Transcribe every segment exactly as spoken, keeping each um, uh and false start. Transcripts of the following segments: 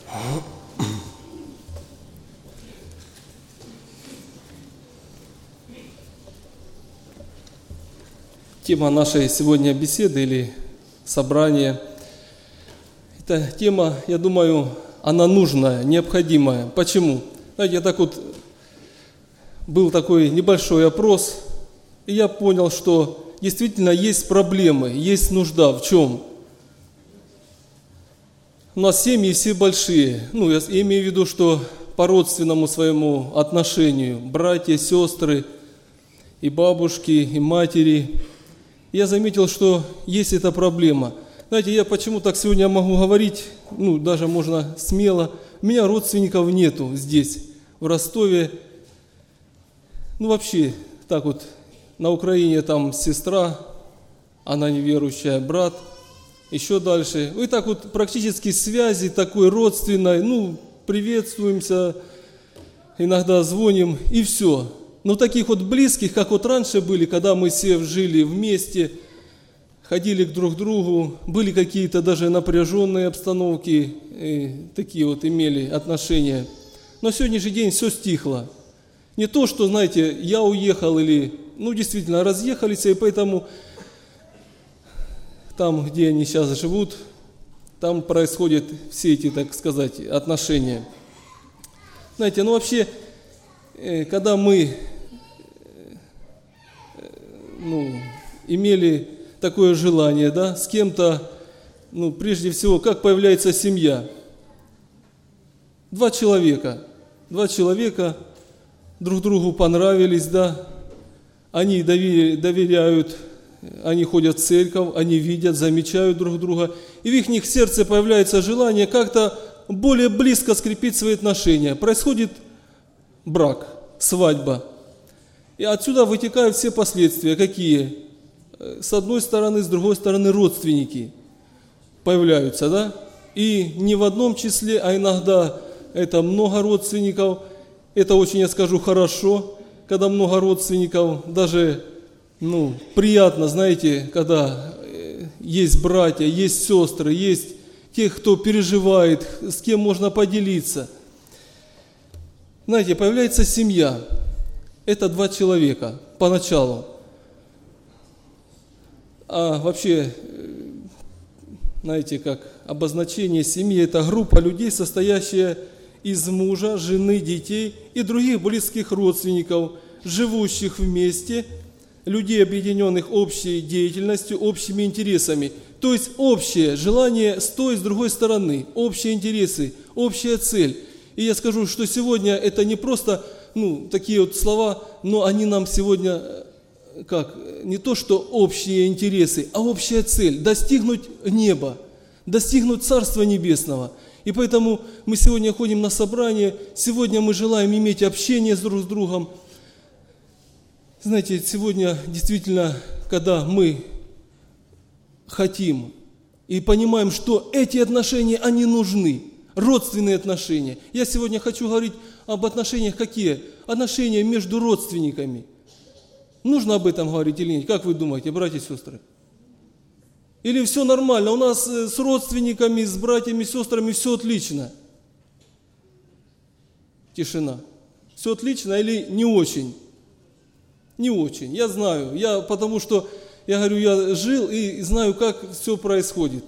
Тема нашей сегодня беседы или собрания – это тема, я думаю, она нужная, необходимая. Почему? Знаете, я так вот, был такой небольшой опрос, и я понял, что действительно есть проблемы, есть нужда. В чем? У нас семьи все большие. Ну, я имею в виду, что по родственному своему отношению, братья, сестры, и бабушки, и матери. Я заметил, что есть эта проблема. Знаете, я почему так сегодня могу говорить, ну, даже можно смело. У меня родственников нету здесь, в Ростове. Ну, вообще, так вот, на Украине там сестра, она неверующая, брат, еще дальше. И так вот практически связи такой родственной, ну, приветствуемся, иногда звоним, и все. Но таких вот близких, как вот раньше были, когда мы все жили вместе, ходили к друг другу, были какие-то даже напряженные обстановки, такие вот имели отношения. Но сегодняшний день все стихло. Не то, что, знаете, я уехал или, ну, действительно, разъехались, и поэтому там, где они сейчас живут, там происходят все эти, так сказать, отношения. Знаете, ну вообще, когда мы ну, имели такое желание, да, с кем-то, ну, прежде всего, как появляется семья? Два человека, два человека друг другу понравились, да, они доверяют, они ходят в церковь, они видят, замечают друг друга, и в их сердце появляется желание как-то более близко скрепить свои отношения. Происходит брак, свадьба. И отсюда вытекают все последствия. Какие? С одной стороны, с другой стороны родственники появляются, да? И не в одном числе, а иногда это много родственников. Это очень, я скажу, хорошо, когда много родственников. Даже, ну, приятно, знаете, когда есть братья, есть сестры, есть тех, кто переживает, с кем можно поделиться. Знаете, появляется семья. Это два человека поначалу. А вообще, знаете, как обозначение семьи – это группа людей, состоящая из мужа, жены, детей и других близких родственников, живущих вместе, людей, объединенных общей деятельностью, общими интересами. То есть общее желание с той и с другой стороны, общие интересы, общая цель. И я скажу, что сегодня это не просто, ну, такие вот слова, но они нам сегодня, как, не то что общие интересы, а общая цель – достигнуть неба, достигнуть Царства Небесного. И поэтому мы сегодня ходим на собрание, сегодня мы желаем иметь общение с друг с другом. Знаете, сегодня действительно, когда мы хотим и понимаем, что эти отношения, они нужны, родственные отношения. Я сегодня хочу говорить об отношениях какие? Отношения между родственниками. Нужно об этом говорить или нет? Как вы думаете, братья и сестры? Или все нормально? У нас с родственниками, с братьями, сестрами все отлично? Тишина. Все отлично или не очень? Не очень. Я знаю. Я, потому что, я говорю, я жил и знаю, как все происходит.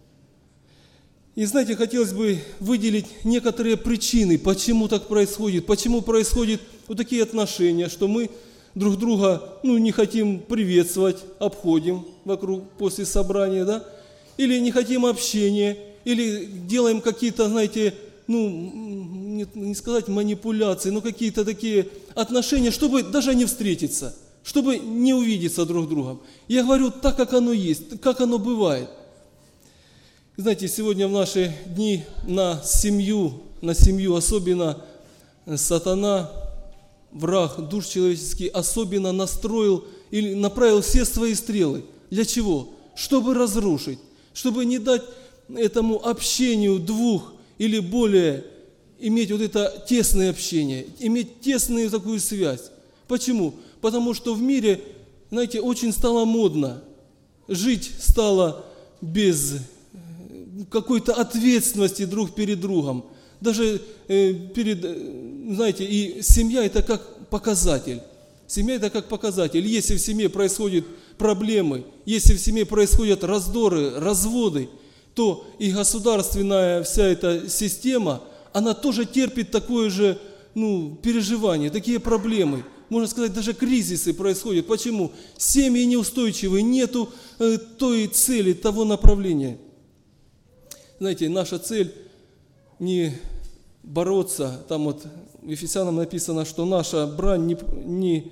И знаете, хотелось бы выделить некоторые причины, почему так происходит, почему происходят вот такие отношения, что мы друг друга, ну, не хотим приветствовать, обходим вокруг после собрания, да, или не хотим общения, или делаем какие-то, знаете, ну, не, не сказать манипуляции, но какие-то такие отношения, чтобы даже не встретиться, чтобы не увидеться друг с другом. Я говорю так, как оно есть, как оно бывает. Знаете, сегодня в наши дни на семью, на семью особенно сатана, враг душ человеческий, особенно настроил или направил все свои стрелы. Для чего? Чтобы разрушить, чтобы не дать этому общению двух или более иметь вот это тесное общение, иметь тесную такую связь. Почему? Потому что в мире, знаете, очень стало модно, жить стало без какой-то ответственности друг перед другом. Даже э, перед, э, знаете, и семья это как показатель. Семья это как показатель. Если в семье происходят проблемы, если в семье происходят раздоры, разводы, то и государственная вся эта система, она тоже терпит такое же ну, переживание, такие проблемы. Можно сказать, даже кризисы происходят. Почему? Семьи неустойчивые, нету э, той цели, того направления. Знаете, наша цель не бороться, там вот в Ефесянам написано, что наша брань не, не,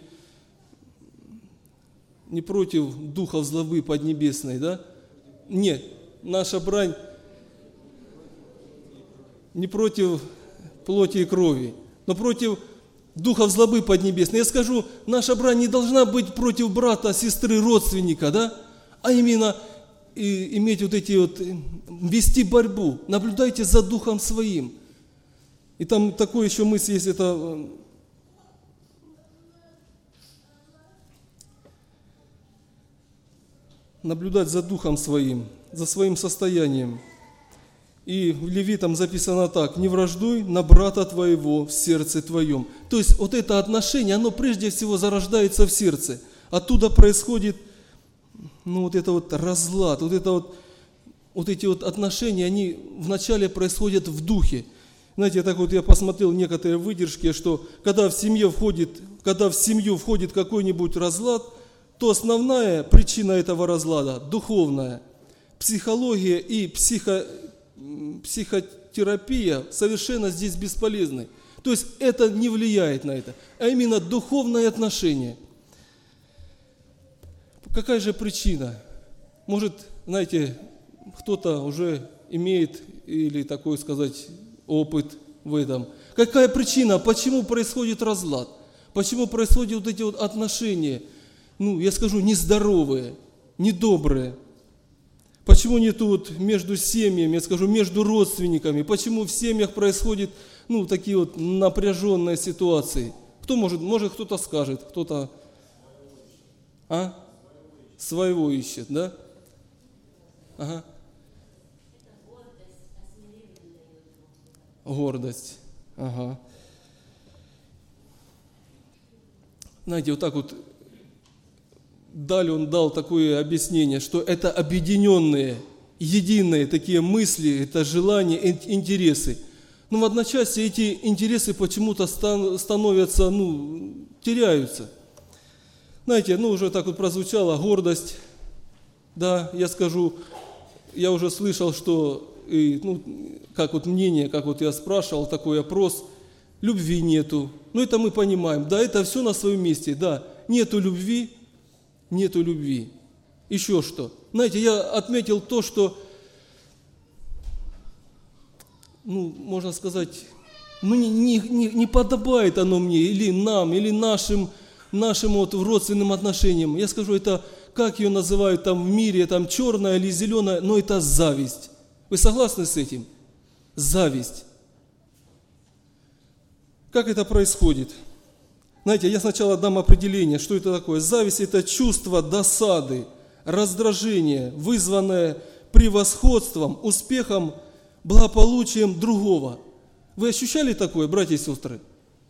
не против духов злобы поднебесной, да? Нет, наша брань не против плоти и крови, но против духов злобы поднебесной. Я скажу, наша брань не должна быть против брата, сестры, родственника, да? А именно и, иметь вот эти вот, вести борьбу. Наблюдайте за духом своим. И там такой еще мысль есть, это наблюдать за духом своим, за своим состоянием. И в Левитам записано так: не враждуй на брата твоего в сердце твоем. То есть вот это отношение, оно прежде всего зарождается в сердце. Оттуда происходит ну, вот это вот разлад, вот, это вот, вот эти вот отношения, они вначале происходят в духе. Знаете, так вот я посмотрел некоторые выдержки, что когда в семье входит, когда в семью входит какой-нибудь разлад, то основная причина этого разлада духовная. Психология и психо, психотерапия совершенно здесь бесполезны. То есть это не влияет на это, а именно духовное отношение. Какая же причина? Может, знаете, кто-то уже имеет, или такой сказать, опыт в этом. Какая причина, почему происходит разлад? Почему происходят вот эти вот отношения, ну, я скажу, нездоровые, недобрые? Почему нету вот между семьями, я скажу, между родственниками? Почему в семьях происходят, ну, такие вот напряженные ситуации? Кто может, может кто-то скажет, кто-то, а? Своего ищет, да? Ага. Гордость. Ага. Знаете, вот так вот далее он дал такое объяснение, что это объединенные, единые такие мысли, это желания, интересы. Но в одночасье эти интересы почему-то становятся, ну, теряются. Знаете, ну уже так вот прозвучала гордость. Да, я скажу, я уже слышал, что и, ну, как вот мнение, как вот я спрашивал, такой опрос, любви нету. Ну, это мы понимаем, да, это все на своем месте, да. Нету любви, нету любви. Еще что? Знаете, я отметил то, что, ну, можно сказать, ну, не, не, не, не подобает оно мне, или нам, или нашим, нашим вот родственным отношениям. Я скажу, это, как ее называют там в мире, там черная или зеленая, но это зависть. Вы согласны с этим? Зависть. Как это происходит? Знаете, я сначала дам определение, что это такое. Зависть – это чувство досады, раздражения, вызванное превосходством, успехом, благополучием другого. Вы ощущали такое, братья и сестры?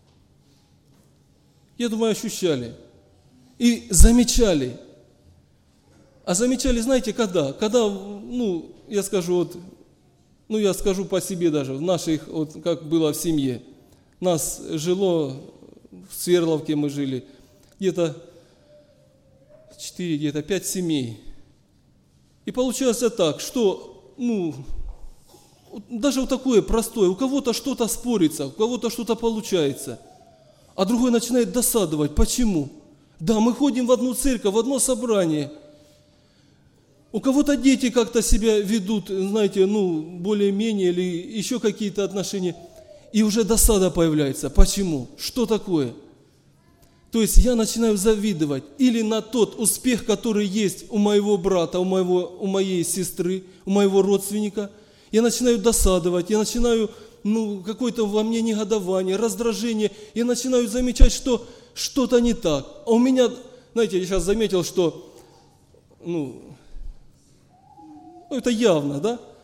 Я думаю, ощущали. И замечали. А замечали, знаете, когда? Когда, ну, я скажу, вот, ну, я скажу по себе даже, в наших, вот, как было в семье. Нас жило, в Свердловке мы жили, где-то четыре, где-то пять семей. И получалось так, что, ну, даже вот такое простое, у кого-то что-то спорится, у кого-то что-то получается, а другой начинает досадовать. Почему? Да, мы ходим в одну церковь, в одно собрание. У кого-то дети как-то себя ведут, знаете, ну, более-менее, или еще какие-то отношения. И уже досада появляется. Почему? Что такое? То есть я начинаю завидовать или на тот успех, который есть у моего брата, у, моего, у моей сестры, у моего родственника. Я начинаю досадовать, я начинаю, ну, какое-то во мне негодование, раздражение. Я начинаю замечать, что что-то не так. А у меня, знаете, я сейчас заметил, что, ну, это явно, да?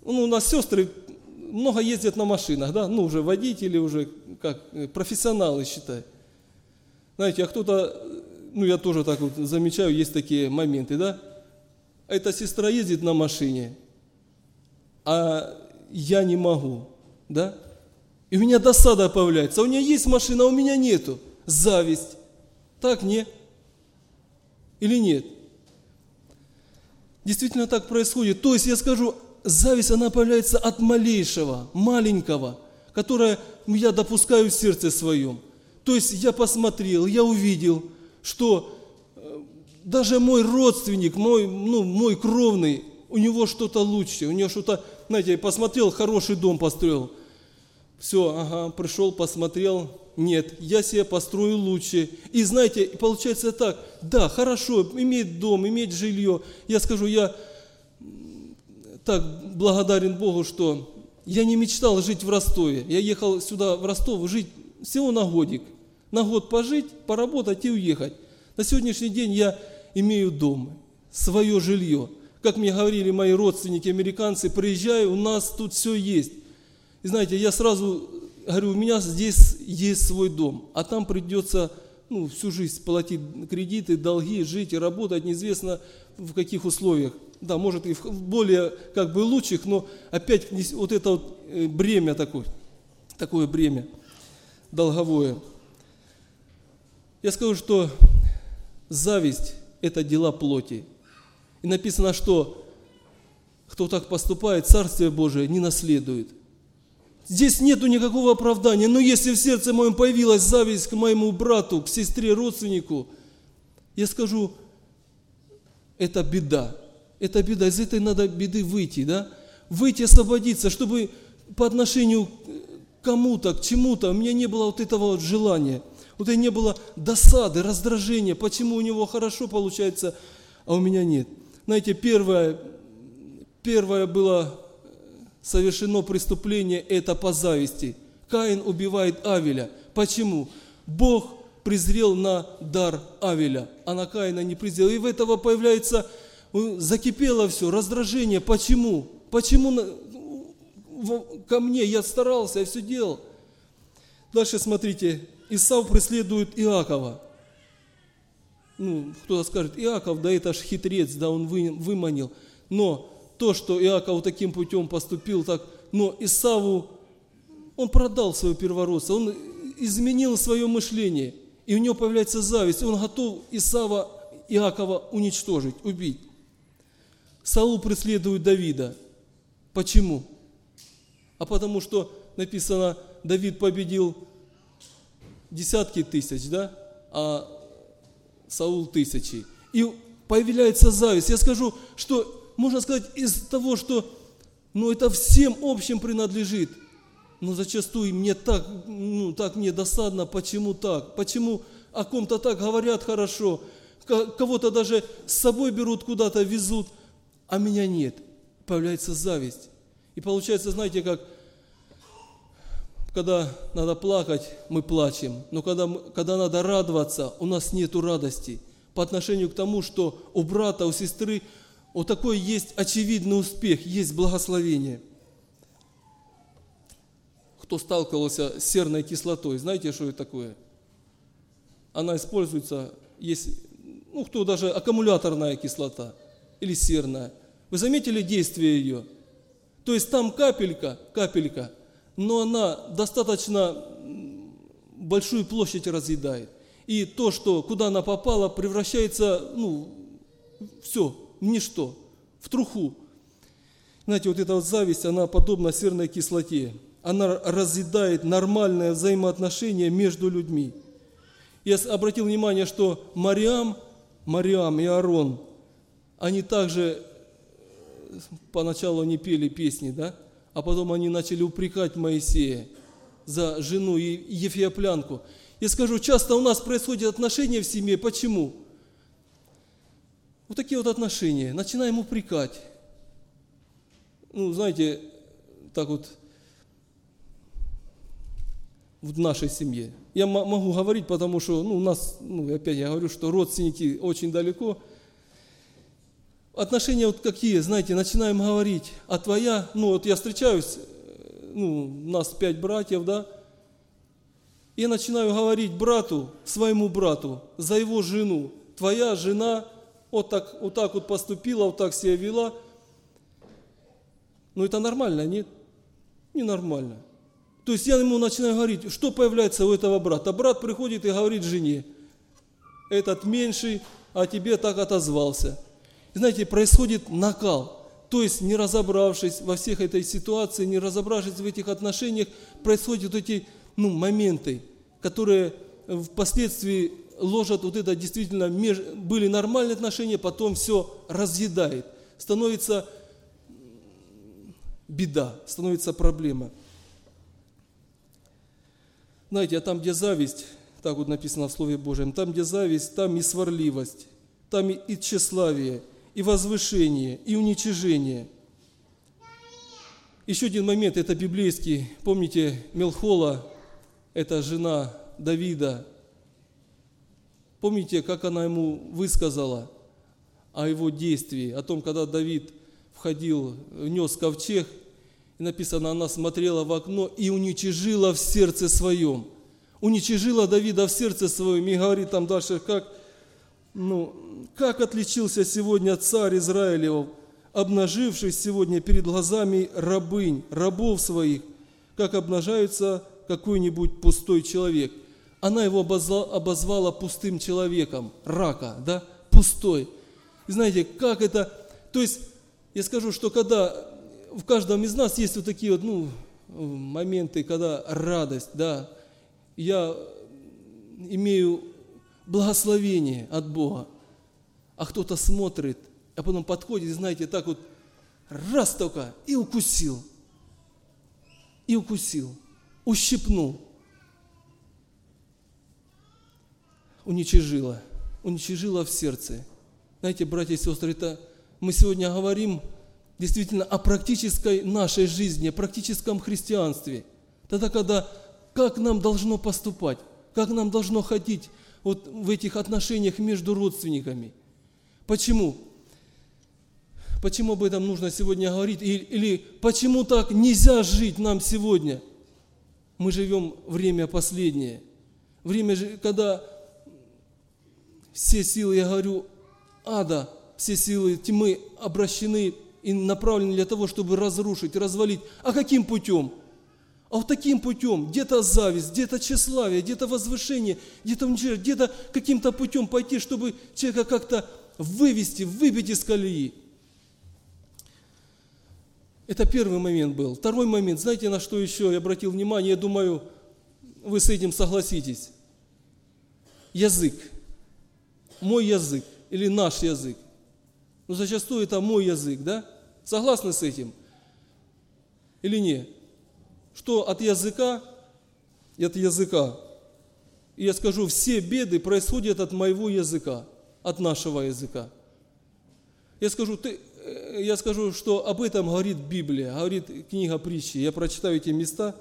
Ну, у нас сестры много ездят на машинах, да, ну, уже водители, уже как профессионалы, считай. Знаете, а кто-то, ну, я тоже так вот замечаю, есть такие моменты, да. Эта сестра ездит на машине, а я не могу, да. И у меня досада появляется. У нее есть машина, а у меня нету. Зависть. Так, не? Или нет? Действительно так происходит. То есть я скажу, зависть, она появляется от малейшего, маленького, которое я допускаю в сердце своем. То есть я посмотрел, я увидел, что даже мой родственник, мой, ну, мой кровный, у него что-то лучше, у него что-то, знаете, я посмотрел, хороший дом построил. Все, ага, пришел, посмотрел, нет, я себе построю лучше. И знаете, получается так, да, хорошо, иметь дом, иметь жилье. Я скажу, я так благодарен Богу, что я не мечтал жить в Ростове. Я ехал сюда, в Ростов, жить всего на годик. На год пожить, поработать и уехать. На сегодняшний день я имею дом, свое жилье. Как мне говорили мои родственники, американцы, приезжай, у нас тут все есть. И знаете, я сразу говорю, у меня здесь есть свой дом, а там придется ну, всю жизнь платить кредиты, долги, жить и работать, неизвестно в каких условиях. Да, может и в более как бы лучших, но опять вот это вот бремя такое, такое бремя долговое. Я скажу, что зависть – это дела плоти. И написано, что кто так поступает, Царствие Божие не наследует. Здесь нету никакого оправдания, но если в сердце моем появилась зависть к моему брату, к сестре, родственнику, я скажу, это беда. Это беда, из этой надо беды выйти, да? Выйти, освободиться, чтобы по отношению к кому-то, к чему-то у меня не было вот этого вот желания, вот и не было досады, раздражения, почему у него хорошо получается, а у меня нет. Знаете, первое, первое было совершено преступление, это по зависти. Каин убивает Авеля. Почему? Бог презрел на дар Авеля, а на Каина не презрел. И в этого появляется, закипело все, раздражение. Почему? Почему ко мне? Я старался, я все делал. Дальше смотрите, Исав преследует Иакова. Ну, кто-то скажет, Иаков, да это ж хитрец, да он выманил. Но то, что Иаков таким путем поступил, так, но Исаву, он продал своего первородца, он изменил свое мышление, и у него появляется зависть, он готов Исава, Иакова уничтожить, убить. Саул преследует Давида. Почему? А потому что написано, Давид победил десятки тысяч, да, а Саул тысячи. И появляется зависть. Я скажу, что можно сказать, из того, что ну, это всем общим принадлежит. Но зачастую мне так, ну, так мне досадно, почему так? Почему о ком-то так говорят хорошо, кого-то даже с собой берут куда-то, везут, а меня нет. Появляется зависть. И получается, знаете, как, когда надо плакать, мы плачем, но когда, когда надо радоваться, у нас нету радости по отношению к тому, что у брата, у сестры вот такой есть очевидный успех, есть благословение. Кто сталкивался с серной кислотой, знаете, что это такое? Она используется, есть, ну, кто даже аккумуляторная кислота или серная. Вы заметили действие ее? То есть там капелька, капелька, но она достаточно большую площадь разъедает. И то, что куда она попала, превращается, ну, все, в ничто, в труху. Знаете, вот эта вот зависть, она подобна серной кислоте. Она разъедает нормальное взаимоотношение между людьми. Я обратил внимание, что Мариам, Мариам и Аарон, они также поначалу не пели песни, да? А потом они начали упрекать Моисея за жену и ефиоплянку. Я скажу, часто у нас происходят отношения в семье. Почему? Вот такие вот отношения. Начинаем упрекать. Ну, знаете, так вот в нашей семье. Я могу говорить, потому что ну, у нас, ну, опять я говорю, что родственники очень далеко. отношения вот какие, знаете, начинаем говорить, а твоя, ну вот я встречаюсь, ну, нас пять братьев, да, и я начинаю говорить брату, своему брату, за его жену, твоя жена вот так вот, так вот поступила, вот так себя вела. Ну это нормально, нет? Ненормально. То есть я ему начинаю говорить, что появляется у этого брата. Брат приходит и говорит жене, этот меньший, а тебе так отозвался. И знаете, происходит накал. То есть, не разобравшись во всех этой ситуации, не разобравшись в этих отношениях, происходят вот эти ну, моменты, которые впоследствии ложат вот это действительно, меж... были нормальные отношения, потом все разъедает. Становится беда, становится проблема. Знаете, а там, где зависть, так вот написано в Слове Божьем, там, где зависть, там и сварливость, там и тщеславие, и возвышение, и уничижение. Еще один момент, это библейский. Помните, Мелхола, это жена Давида. Помните, как она ему высказала о его действии, о том, когда Давид входил, нес ковчег, и написано, она смотрела в окно и уничижила в сердце своем. Уничижила Давида в сердце своем, и говорит там дальше, как, ну, как отличился сегодня царь Израилев, обнажившись сегодня перед глазами рабынь, рабов своих, как обнажается какой-нибудь пустой человек. Она его обозвала, обозвала пустым человеком, рака, да, пустой. И знаете, как это, то есть, я скажу, что когда в каждом из нас есть вот такие вот, ну, моменты, когда радость, да, я имею благословение от Бога, а кто-то смотрит, а потом подходит, и знаете, так вот, раз только, и укусил, и укусил, ущипнул, уничижила, уничижила в сердце. Знаете, братья и сестры, это мы сегодня говорим действительно о практической нашей жизни, о практическом христианстве. Тогда, когда, как нам должно поступать, как нам должно ходить вот в этих отношениях между родственниками. Почему? Почему об этом нужно сегодня говорить? Или, или почему так нельзя жить нам сегодня? Мы живем время последнее. Время, когда все силы, я говорю, ада, все силы тьмы обращены и направлены для того, чтобы разрушить, развалить. А каким путем? А вот таким путем, где-то зависть, где-то тщеславие, где-то возвышение, где-то уничижение, где-то каким-то путем пойти, чтобы человека как-то вывести, выбить из колеи. Это первый момент был. Второй момент, знаете, на что еще я обратил внимание, я думаю, вы с этим согласитесь. Язык. Мой язык или наш язык. Но зачастую это мой язык, да? Согласны с этим? Или нет? Что от языка, и от языка, и я скажу, все беды происходят от моего языка, от нашего языка. Я скажу, ты, я скажу, что об этом говорит Библия, говорит книга притчи. Я прочитаю эти места.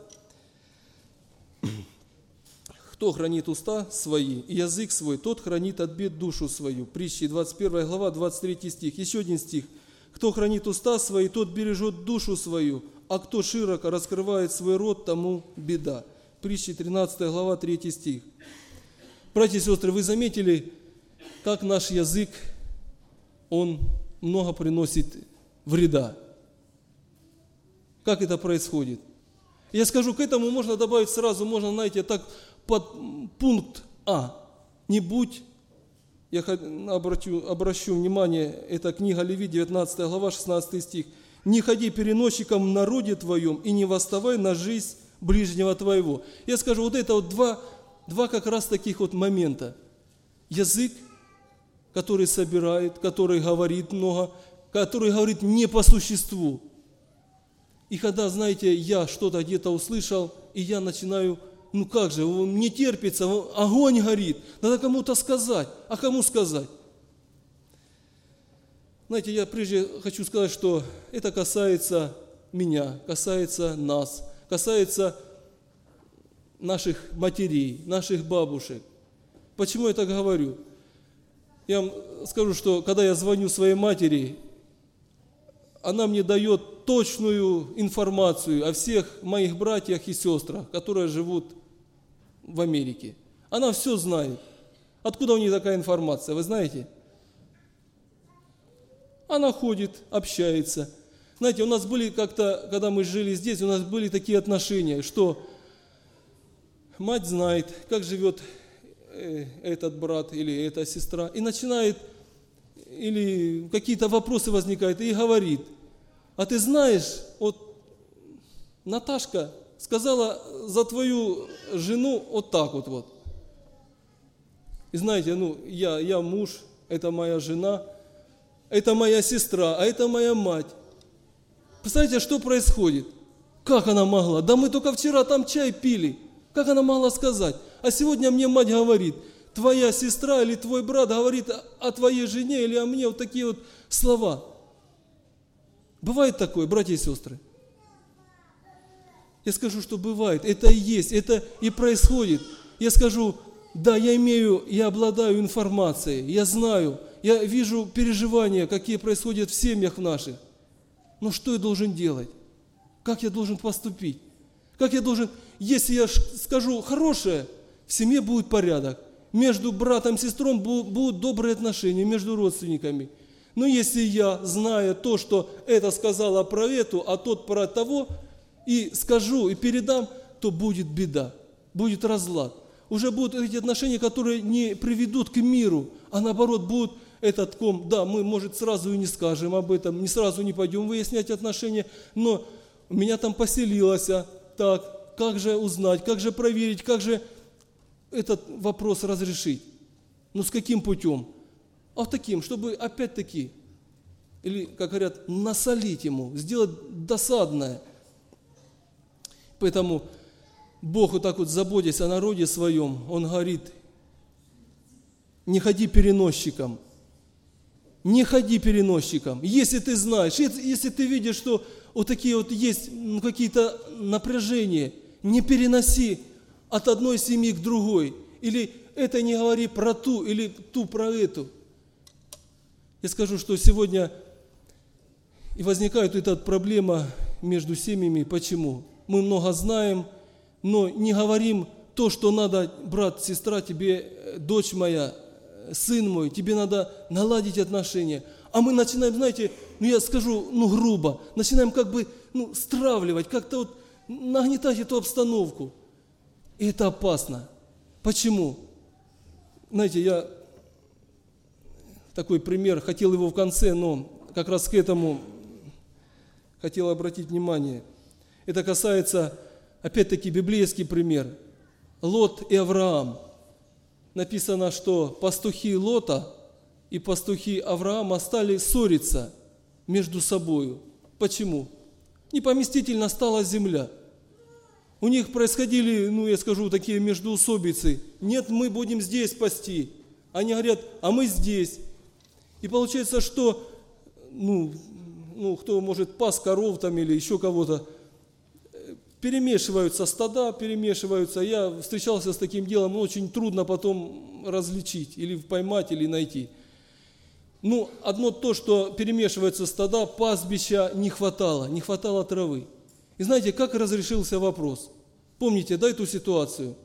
Кто хранит уста свои и язык свой, тот хранит от бед душу свою. Притчи, двадцать первая глава, двадцать третий стих. Еще один стих. Кто хранит уста свои, тот бережет душу свою, а кто широко раскрывает свой рот, тому беда. Притчи, тринадцатая глава, третий стих. Братья и сестры, вы заметили, как наш язык, он много приносит вреда? Как это происходит? Я скажу, к этому можно добавить сразу, можно, знаете, так, под пункт А. Не будь, я обращу, обращу внимание, это книга Левит, девятнадцатая глава, шестнадцатый стих. Не ходи переносчиком в народе твоем и не восставай на жизнь ближнего твоего. Я скажу, вот это вот два, два как раз таких вот момента. Язык, который собирает, который говорит много, который говорит не по существу. И когда, знаете, я что-то где-то услышал, и я начинаю, ну как же, не терпится, огонь горит, надо кому-то сказать. А кому сказать? Знаете, я прежде хочу сказать, что это касается меня, касается нас, касается наших матерей, наших бабушек. Почему я так говорю? Я вам скажу, что когда я звоню своей матери, она мне дает точную информацию о всех моих братьях и сестрах, которые живут в Америке. Она все знает. Откуда у нее такая информация, вы знаете? Она ходит, общается. Знаете, у нас были как-то, когда мы жили здесь, у нас были такие отношения, что мать знает, как живет этот брат или эта сестра, и начинает, или какие-то вопросы возникают, и говорит: а ты знаешь, вот Наташка сказала за твою жену вот так вот вот. И знаете, ну, я, я муж, это моя жена, это моя сестра, а это моя мать. Представляете, что происходит? Как она могла? Да мы только вчера там чай пили. Как она могла сказать? А сегодня мне мать говорит: твоя сестра или твой брат говорит о твоей жене или о мне вот такие вот слова. Бывает такое, братья и сестры? Я скажу, что бывает. Это и есть, это и происходит. Я скажу: да, я имею, я обладаю информацией, я знаю, я вижу переживания, какие происходят в семьях наших. Но что я должен делать? Как я должен поступить? Как я должен, если я скажу хорошее, в семье будет порядок. Между братом и сестрой будут добрые отношения, между родственниками. Но если я, зная то, что это сказала про эту, а тот про того, и скажу, и передам, то будет беда, будет разлад. Уже будут эти отношения, которые не приведут к миру, а наоборот будут этот ком. Да, мы, может, сразу и не скажем об этом, не сразу не пойдем выяснять отношения, но у меня там поселилось, а так, как же узнать, как же проверить, как же этот вопрос разрешить? Ну, с каким путем? А таким, чтобы опять-таки, или, как говорят, насолить ему, сделать досадное. Поэтому Бог, вот так вот заботясь о народе своем, Он говорит: не ходи переносчиком, не ходи переносчиком. Если ты знаешь, если ты видишь, что вот такие вот есть ну, какие-то напряжения, не переноси от одной семьи к другой. Или это не говори про ту, или ту про эту. Я скажу, что сегодня и возникает эта проблема между семьями. Почему? Мы много знаем, но не говорим то, что надо: брат, сестра, тебе, дочь моя, сын мой, тебе надо наладить отношения. А мы начинаем, знаете, ну я скажу, ну грубо, начинаем как бы ну, стравливать, как-то вот нагнетать эту обстановку. И это опасно. Почему? Знаете, я такой пример, хотел его в конце, но как раз к этому хотел обратить внимание. Это касается, опять-таки, библейский пример. Лот и Авраам. Написано, что пастухи Лота и пастухи Авраама стали ссориться между собою. Почему? Непоместительно стала земля. У них происходили, ну я скажу, такие междоусобицы. Нет, мы будем здесь пасти. Они говорят: а мы здесь. И получается, что, ну, ну кто может пас коров там или еще кого-то, перемешиваются стада, перемешиваются. Я встречался с таким делом, очень трудно потом различить, или поймать, или найти. Ну, одно то, что перемешиваются стада, пастбища не хватало, не хватало травы. И знаете, как разрешился вопрос? Помните, да, эту ситуацию?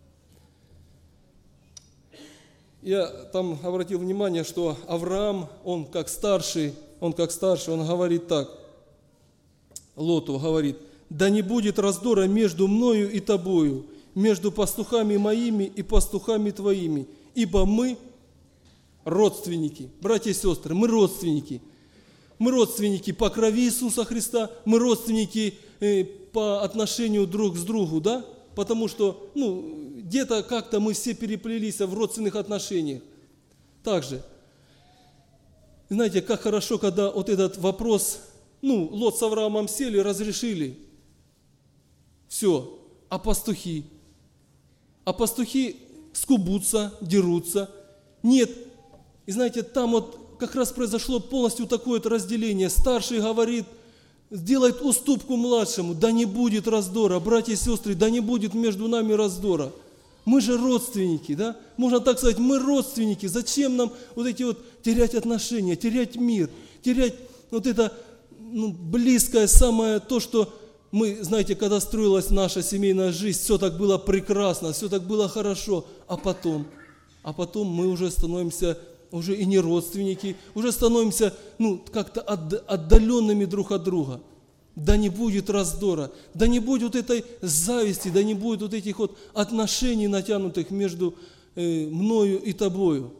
Я там обратил внимание, что Авраам, он как старший, он как старший, он говорит так, Лоту говорит: да не будет раздора между мною и тобою, между пастухами моими и пастухами твоими, ибо мы родственники, братья и сестры, мы родственники. Мы родственники по крови Иисуса Христа, мы родственники э, по отношению друг с другу, да? Потому что, ну, где-то как-то мы все переплелись в родственных отношениях. Также, знаете, как хорошо, когда вот этот вопрос, ну, Лот с Авраамом сели, разрешили. Все. А пастухи? А пастухи скубутся, дерутся. Нет. И знаете, там вот как раз произошло полностью такое вот разделение. Старший говорит, сделает уступку младшему, да не будет раздора. Братья и сестры, да не будет между нами раздора. Мы же родственники, да? Можно так сказать, мы родственники. Зачем нам вот эти вот терять отношения, терять мир, терять вот это ну, близкое самое то, что мы, знаете, когда строилась наша семейная жизнь, все так было прекрасно, все так было хорошо, а потом, а потом мы уже становимся уже и не родственники, уже становимся ну, как-то отдаленными друг от друга. Да не будет раздора, да не будет вот этой зависти, да не будет вот этих вот отношений, натянутых между э, мною и тобою.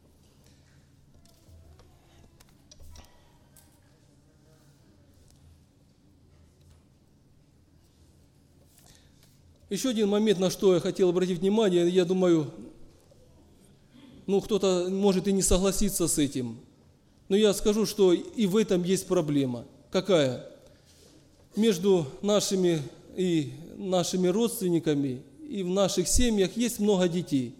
Еще один момент, на что я хотел обратить внимание, я думаю, ну кто-то может и не согласиться с этим, но я скажу, что и в этом есть проблема. Какая? Между нашими и нашими родственниками и в наших семьях есть много детей.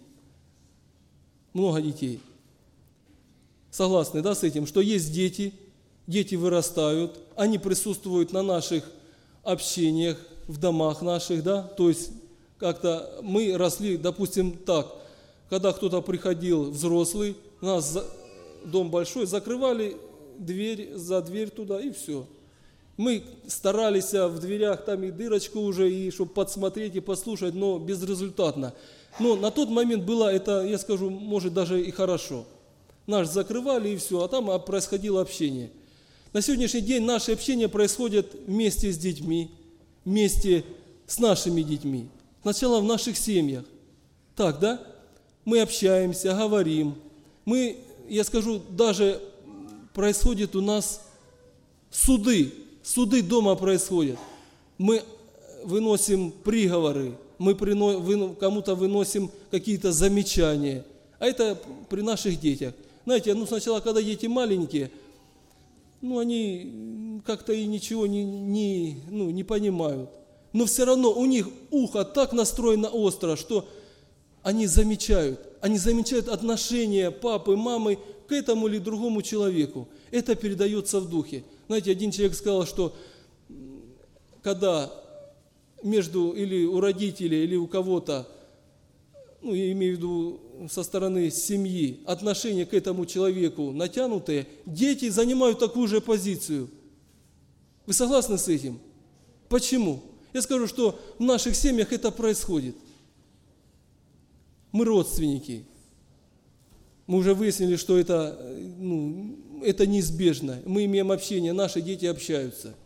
Много детей. Согласны, да, с этим, что есть дети, дети вырастают, они присутствуют на наших общениях, в домах наших, да, то есть как-то мы росли, допустим, так, когда кто-то приходил взрослый, у нас дом большой, закрывали дверь, за дверь туда и все. Мы старались в дверях, там и дырочку уже, и чтобы подсмотреть и послушать, но безрезультатно. Но на тот момент было это, я скажу, может даже и хорошо. Нас закрывали и все, а там происходило общение. На сегодняшний день наше общение происходит вместе с детьми, вместе с нашими детьми. Сначала в наших семьях. Так, да? Мы общаемся, говорим. Мы, я скажу, даже происходит у нас суды. Суды дома происходят. Мы выносим приговоры, мы кому-то выносим какие-то замечания. А это при наших детях. Знаете, ну сначала, когда дети маленькие, ну они как-то и ничего не, не, ну, не понимают. Но все равно у них ухо так настроено остро, что они замечают. Они замечают отношение папы, мамы к этому или другому человеку. Это передается в духе. Знаете, один человек сказал, что когда между или у родителей, или у кого-то, ну, я имею в виду со стороны семьи, отношения к этому человеку натянутые, дети занимают такую же позицию. Вы согласны с этим? Почему? Я скажу, что в наших семьях это происходит. Мы родственники. Мы уже выяснили, что это, ну, это неизбежно. Мы имеем общение, наши дети общаются.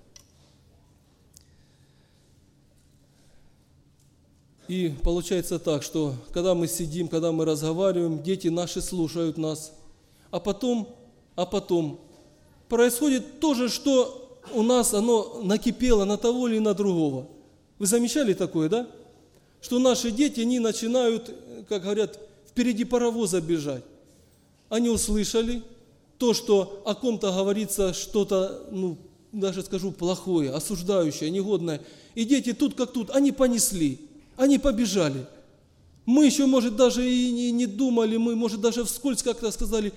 И получается так, что когда мы сидим, когда мы разговариваем, дети наши слушают нас. А потом, а потом происходит то же, что у нас оно накипело на того или на другого. Вы замечали такое, да? Что наши дети, они начинают, как говорят, впереди паровоза бежать. Они услышали то, что о ком-то говорится что-то, ну, даже скажу, плохое, осуждающее, негодное. И дети тут как тут, они понесли, они побежали. Мы еще, может, даже и не, не думали, мы, может, даже вскользь как-то сказали.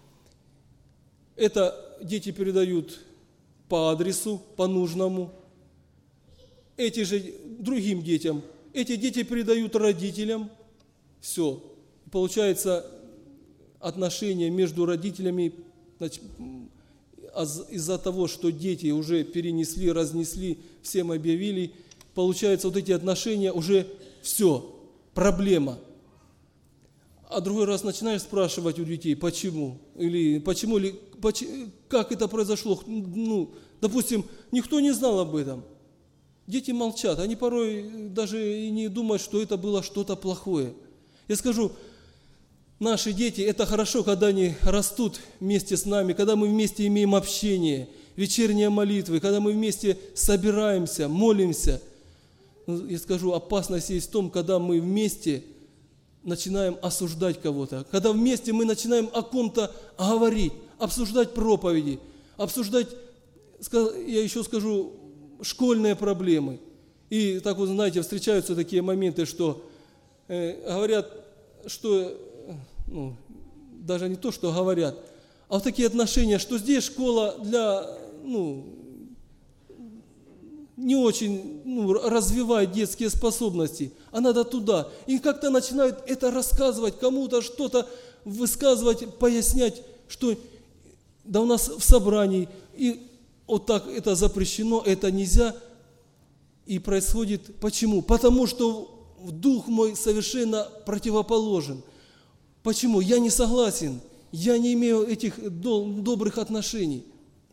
Это дети передают по адресу, по нужному. Эти же другим детям. Эти дети передают родителям. Все. Получается, отношения между родителями, значит, из-за того, что дети уже перенесли, разнесли, всем объявили, получается, вот эти отношения уже все, проблема. А другой раз начинаешь спрашивать у детей, почему, или почему, или почему, как это произошло. Ну, допустим, никто не знал об этом. Дети молчат, они порой даже и не думают, что это было что-то плохое. Я скажу, наши дети, это хорошо, когда они растут вместе с нами, когда мы вместе имеем общение, вечерние молитвы, когда мы вместе собираемся, молимся. Я скажу, опасность есть в том, когда мы вместе начинаем осуждать кого-то, когда вместе мы начинаем о ком-то говорить, обсуждать проповеди, обсуждать, я еще скажу, школьные проблемы. И так вот, знаете, встречаются такие моменты, что э, говорят, что, ну, даже не то, что говорят, а вот такие отношения, что здесь школа для, ну, не очень ну, развивает детские способности, а надо туда. И как-то начинают это рассказывать, кому-то что-то высказывать, пояснять, что да у нас в собрании, и вот так это запрещено, это нельзя. И происходит почему? Потому что дух мой совершенно противоположен. Почему? Я не согласен, я не имею этих добрых отношений.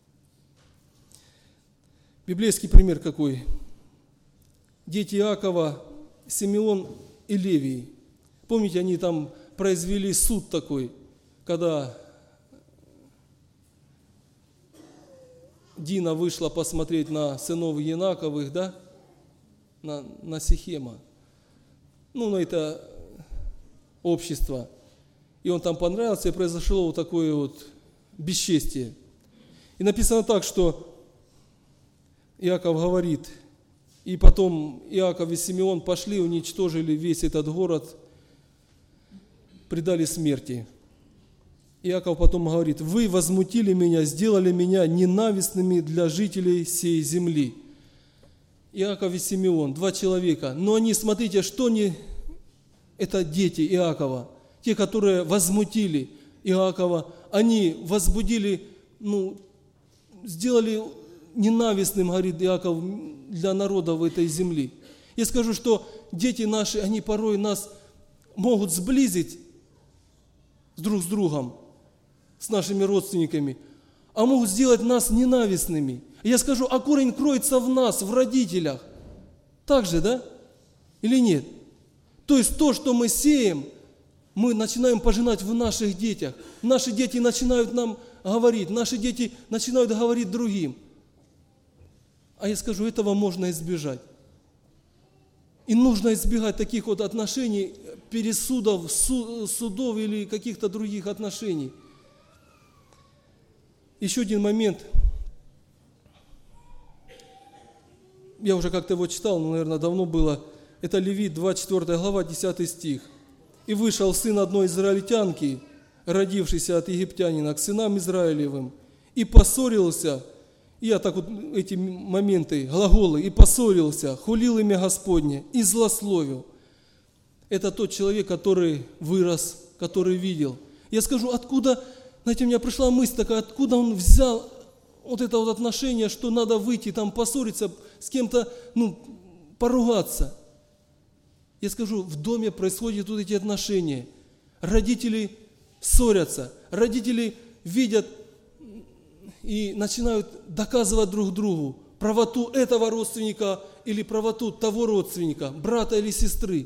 Библейский пример какой? Дети Иакова, Симеон и Левий. Помните, они там произвели суд такой, когда Дина вышла посмотреть на сынов Янаковых, да, на, на Сихема, ну, на это общество. И он там понравился, и произошло вот такое вот бесчестие. И написано так, что Иаков говорит, и потом Иаков и Симеон пошли, уничтожили весь этот город, предали смерти. Иаков потом говорит, вы возмутили меня, сделали меня ненавистными для жителей сей земли. Иаков и Симеон, два человека, но они, смотрите, что они, это дети Иакова, те, которые возмутили Иакова, они возбудили, ну, сделали ненавистным, говорит Иаков, для народов этой земли. Я скажу, что дети наши, они порой нас могут сблизить друг с другом, с нашими родственниками, а могут сделать нас ненавистными. Я скажу, а корень кроется в нас, в родителях. Так же, да? Или нет? То есть то, что мы сеем, мы начинаем пожинать в наших детях. Наши дети начинают нам говорить, наши дети начинают говорить другим. А я скажу, этого можно избежать. И нужно избегать таких вот отношений, пересудов, судов или каких-то других отношений. Еще один момент. Я уже как-то его читал, но, наверное, давно было. Это Левит, двадцать четвёртая глава, десятый стих. «И вышел сын одной израильтянки, родившийся от египтянина, к сынам Израилевым, и поссорился». Я так вот эти моменты, глаголы, «и поссорился, хулил имя Господне, и злословил». Это тот человек, который вырос, который видел. Я скажу, откуда, знаете, у меня пришла мысль такая, откуда он взял вот это вот отношение, что надо выйти, там поссориться, с кем-то, ну, поругаться. Я скажу, в доме происходят вот эти отношения. Родители ссорятся, родители видят и начинают доказывать друг другу правоту этого родственника или правоту того родственника, брата или сестры.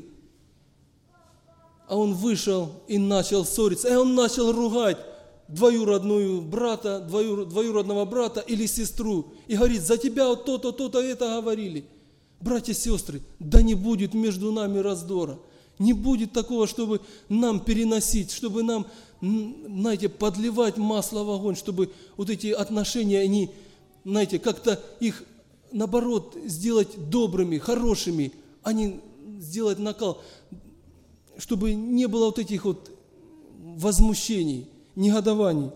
А он вышел и начал ссориться, и он начал ругать двоюродную брата, двоюр, двоюродного брата или сестру. И говорит, за тебя вот то-то, то-то, это говорили. Братья и сестры, да не будет между нами раздора. Не будет такого, чтобы нам переносить, чтобы нам, знаете, подливать масло в огонь, чтобы вот эти отношения, они, знаете, как-то их, наоборот, сделать добрыми, хорошими, а не сделать накал, чтобы не было вот этих вот возмущений, негодований.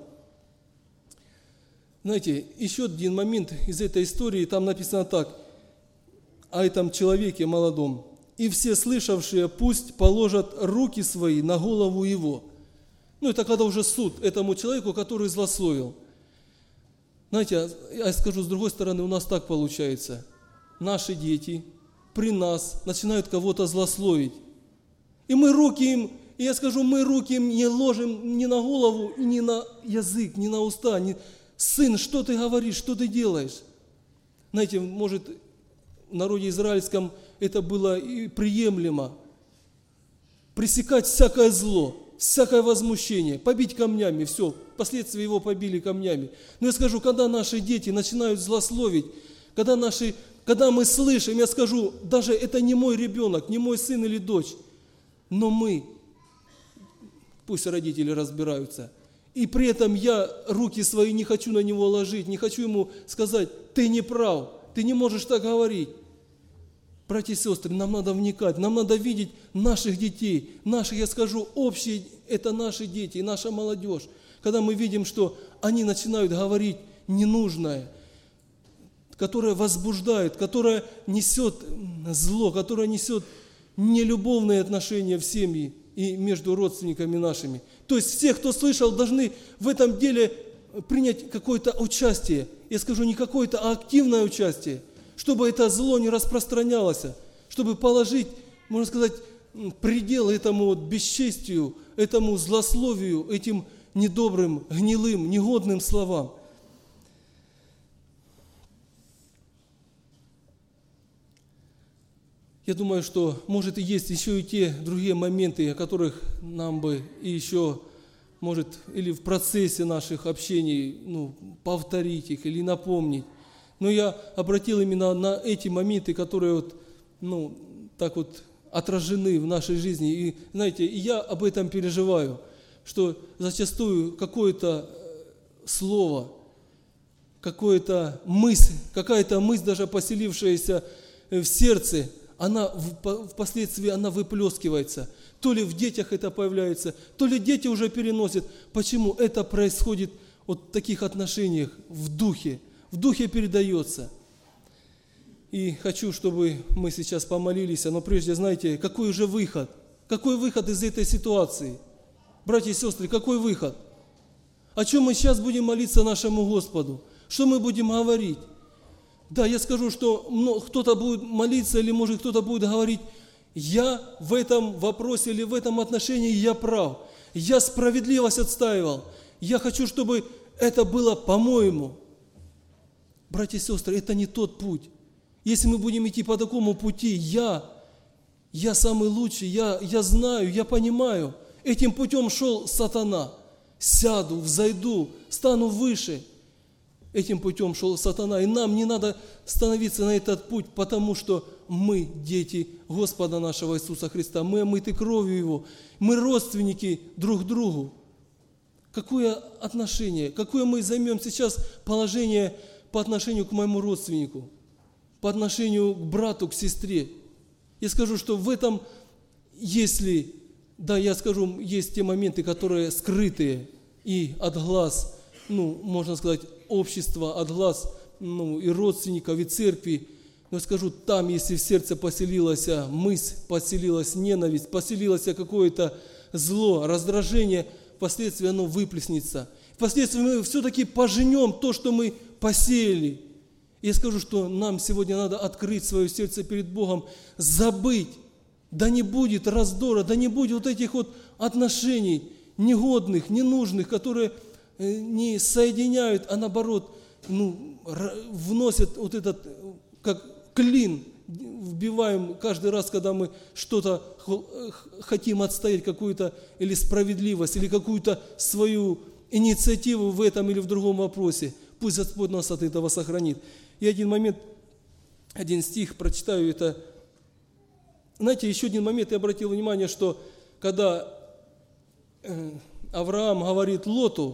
Знаете, еще один момент из этой истории, там написано так, о этом человеке молодом. «И все слышавшие пусть положат руки свои на голову его». Ну, это когда уже суд этому человеку, который злословил. Знаете, я скажу, с другой стороны, у нас так получается. Наши дети при нас начинают кого-то злословить. И мы руки им, и я скажу, мы руки им не ложим ни на голову, ни на язык, ни на уста. Ни... Сын, что ты говоришь, что ты делаешь? Знаете, может, в народе израильском это было и приемлемо. Пресекать всякое зло, всякое возмущение, побить камнями, все, впоследствии его побили камнями. Но я скажу, когда наши дети начинают злословить, когда, наши, когда мы слышим, я скажу, даже это не мой ребенок, не мой сын или дочь, но мы, пусть родители разбираются, и при этом я руки свои не хочу на него ложить, не хочу ему сказать, ты не прав, ты не можешь так говорить. Братья и сестры, нам надо вникать, нам надо видеть наших детей, наших, я скажу, общие, это наши дети, наша молодежь. Когда мы видим, что они начинают говорить ненужное, которая возбуждает, которая несет зло, которая несет нелюбовные отношения в семье и между родственниками нашими. То есть все, кто слышал, должны в этом деле принять какое-то участие. Я скажу, не какое-то, а активное участие, чтобы это зло не распространялось, чтобы положить, можно сказать, предел этому вот бесчестию, этому злословию, этим недобрым, гнилым, негодным словам. Я думаю, что, может, и есть еще и те другие моменты, о которых нам бы и еще, может, или в процессе наших общений, ну, повторить их или напомнить. Но я обратил именно на эти моменты, которые вот, ну, так вот отражены в нашей жизни. И, знаете, и я об этом переживаю, что зачастую какое-то слово, какое-то мысль, какая-то мысль, даже поселившаяся в сердце, она впоследствии она выплескивается. То ли в детях это появляется, то ли дети уже переносят. Почему это происходит вот в таких отношениях, в духе? В духе передается. И хочу, чтобы мы сейчас помолились, но прежде, знаете, какой же выход? Какой выход из этой ситуации? Братья и сестры, какой выход? О чем мы сейчас будем молиться нашему Господу? Что мы будем говорить? Да, я скажу, что кто-то будет молиться, или может кто-то будет говорить, я в этом вопросе или в этом отношении я прав, я справедливость отстаивал, я хочу, чтобы это было по-моему. Братья и сестры, это не тот путь. Если мы будем идти по такому пути, я, я самый лучший, я, я знаю, я понимаю, этим путем шел сатана, сяду, взойду, стану выше. Этим путем шел сатана, и нам не надо становиться на этот путь, потому что мы дети Господа нашего Иисуса Христа, мы омыты кровью Его, мы родственники друг другу. Какое отношение, какое мы займем сейчас положение по отношению к моему родственнику, по отношению к брату, к сестре? Я скажу, что в этом, если, да, я скажу, есть те моменты, которые скрытые и от глаз, ну, можно сказать, общества, от глаз, ну, и родственников, и церкви. Но я скажу, там, если в сердце поселилась мысль, поселилась ненависть, поселилось какое-то зло, раздражение, впоследствии оно выплеснется. Впоследствии мы все-таки пожнем то, что мы посеяли. Я скажу, что нам сегодня надо открыть свое сердце перед Богом, забыть, да не будет раздора, да не будет вот этих вот отношений негодных, ненужных, которые не соединяют, а наоборот, ну, вносят вот этот, как клин, вбиваем каждый раз, когда мы что-то хотим отстоять, какую-то или справедливость, или какую-то свою инициативу в этом или в другом вопросе. Пусть Господь нас от этого сохранит. И один момент, один стих прочитаю, это, знаете, еще один момент, я обратил внимание, что когда Авраам говорит Лоту,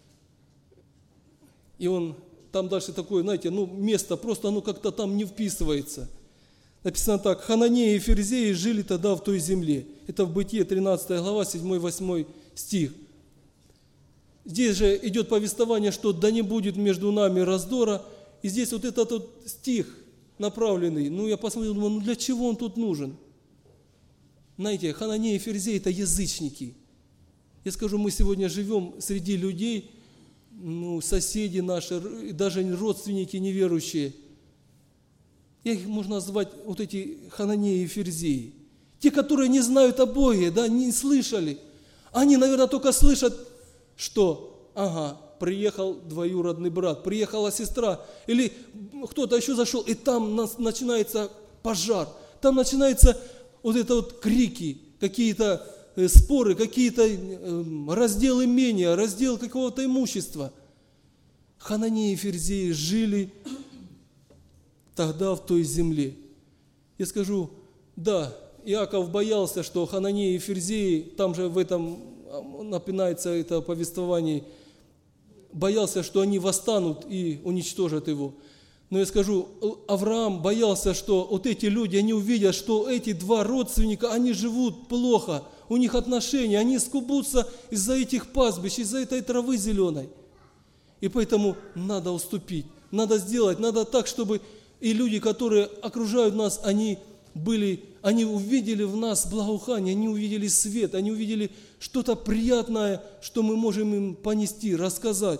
и он, там дальше такое, знаете, ну, место, просто оно как-то там не вписывается. Написано так: Хананеи и Ферзеи жили тогда в той земле. Это в Бытие тринадцатая глава, седьмой-восьмой стих. Здесь же идет повествование, что да не будет между нами раздора. И здесь вот этот вот стих направленный, ну, я посмотрел, думаю, ну, для чего он тут нужен? Знаете, Хананеи и Ферзеи – это язычники. Я скажу, мы сегодня живем среди людей, ну, соседи наши, даже родственники неверующие. Их можно назвать вот эти Хананеи и Ферзеи. Те, которые не знают о Боге, да, не слышали. Они, наверное, только слышат, что, ага, приехал двоюродный брат, приехала сестра, или кто-то еще зашел, и там начинается пожар, там начинаются вот это вот крики, какие-то споры, какие-то раздел имения, раздел какого-то имущества. Хананеи и Ферзеи жили тогда в той земле. Я скажу, да, Иаков боялся, что Хананеи и Ферзеи, там же в этом напоминается это повествование, боялся, что они восстанут и уничтожат его. Но я скажу, Авраам боялся, что вот эти люди, они увидят, что эти два родственника, они живут плохо, у них отношения, они скубутся из-за этих пастбищ, из-за этой травы зеленой. И поэтому надо уступить, надо сделать, надо так, чтобы и люди, которые окружают нас, они были, они увидели в нас благоухание, они увидели свет, они увидели что-то приятное, что мы можем им понести, рассказать.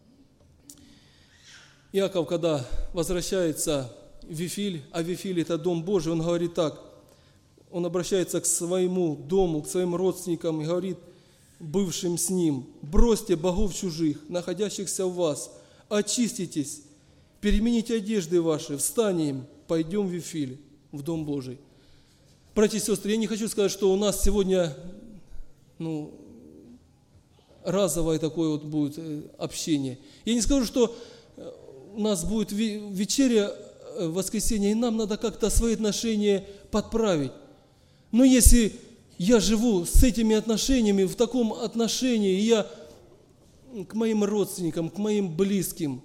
Иаков, когда возвращается в Вифиль, а Вифиль – это Дом Божий, он говорит так, он обращается к своему дому, к своим родственникам и говорит бывшим с ним: «Бросьте богов чужих, находящихся в вас, очиститесь, перемените одежды ваши, встанем, пойдем в Вифиль, в Дом Божий». Братья и сестры, я не хочу сказать, что у нас сегодня ну, разовое такое вот будет общение. Я не скажу, что у нас будет вечеря в воскресенье, и нам надо как-то свои отношения подправить. Но если я живу с этими отношениями, в таком отношении, и я к моим родственникам, к моим близким,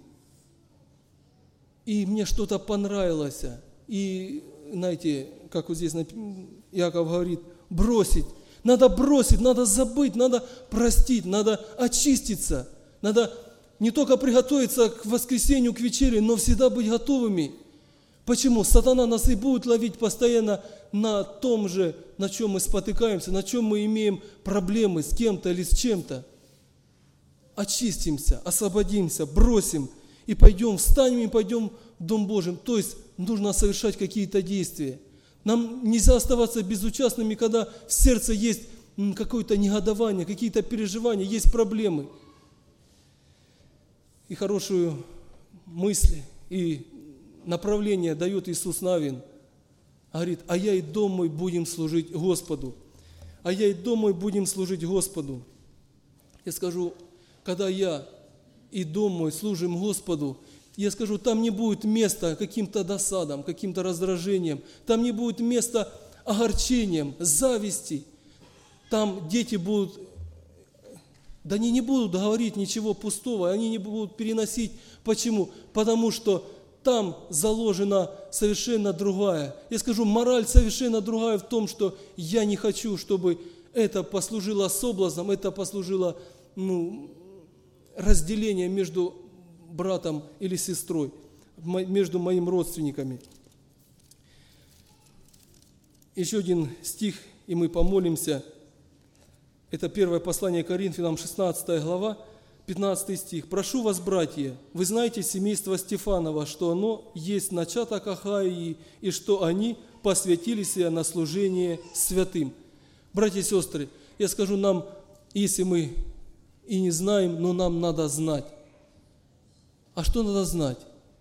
и мне что-то понравилось, и, знаете, как вот здесь Иаков говорит, бросить. Надо бросить, надо забыть, надо простить, надо очиститься, надо не только приготовиться к воскресенью, к вечере, но всегда быть готовыми. Почему? Сатана нас и будет ловить постоянно на том же, на чем мы спотыкаемся, на чем мы имеем проблемы с кем-то или с чем-то. Очистимся, освободимся, бросим и пойдем, встанем и пойдем в Дом Божий. То есть нужно совершать какие-то действия. Нам нельзя оставаться безучастными, когда в сердце есть какое-то негодование, какие-то переживания, есть проблемы. И хорошую мысль, и направление дает Иисус Навин. Говорит: а я и дом мой будем служить Господу. А я и дом мой будем служить Господу. Я скажу, когда я и дом мой служим Господу, я скажу, там не будет места каким-то досадам, каким-то раздражением, там не будет места огорчением, зависти. Там дети будут, да они не будут говорить ничего пустого, они не будут переносить. Почему? Потому что там заложена совершенно другая. Я скажу, мораль совершенно другая в том, что я не хочу, чтобы это послужило соблазном, это послужило ну, разделением между братом или сестрой, между моими родственниками. Еще один стих, и мы помолимся. Это первое послание Коринфянам, шестнадцатая глава, пятнадцатый стих. «Прошу вас, братья, вы знаете семейство Стефанова, что оно есть начаток Ахаии, и что они посвятили себя на служение святым». Братья и сестры, я скажу нам, если мы и не знаем, но нам надо знать. А что надо знать?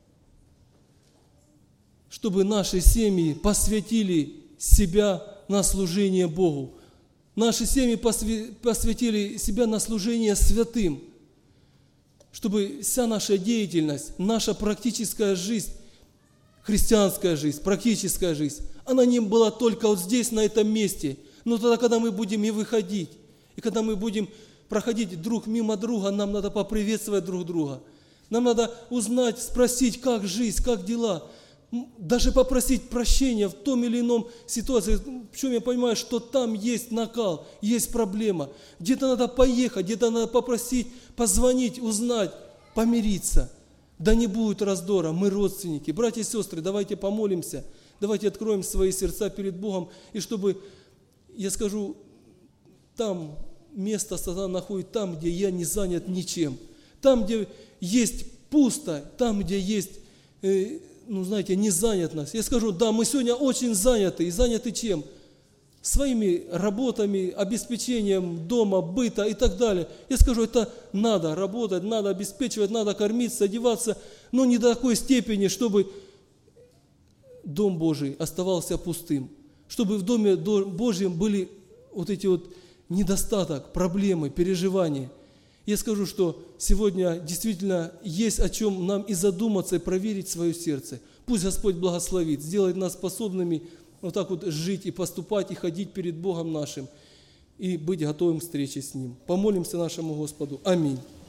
Чтобы наши семьи посвятили себя на служение Богу. Наши семьи посвятили себя на служение святым. Чтобы вся наша деятельность, наша практическая жизнь, христианская жизнь, практическая жизнь, она не была только вот здесь, на этом месте. Но тогда, когда мы будем и выходить, и когда мы будем проходить друг мимо друга, нам надо поприветствовать друг друга. Нам надо узнать, спросить, как жизнь, как дела. Даже попросить прощения в том или ином ситуации. Причем я понимаю, что там есть накал, есть проблема. Где-то надо поехать, где-то надо попросить, позвонить, узнать, помириться. Да не будет раздора, мы родственники. Братья и сестры, давайте помолимся, давайте откроем свои сердца перед Богом. И чтобы, я скажу, там место сатана находит там, где я не занят ничем. Там, где есть пусто, там, где есть, э, ну, знаете, незанятность. Я скажу, да, мы сегодня очень заняты. И заняты чем? Своими работами, обеспечением дома, быта и так далее. Я скажу, это надо работать, надо обеспечивать, надо кормиться, одеваться, но не до такой степени, чтобы Дом Божий оставался пустым. Чтобы в Доме Божьем были вот эти вот недостаток, проблемы, переживания. Я скажу, что сегодня действительно есть о чем нам и задуматься, и проверить свое сердце. Пусть Господь благословит, сделает нас способными вот так вот жить и поступать, и ходить перед Богом нашим, и быть готовым к встрече с Ним. Помолимся нашему Господу. Аминь.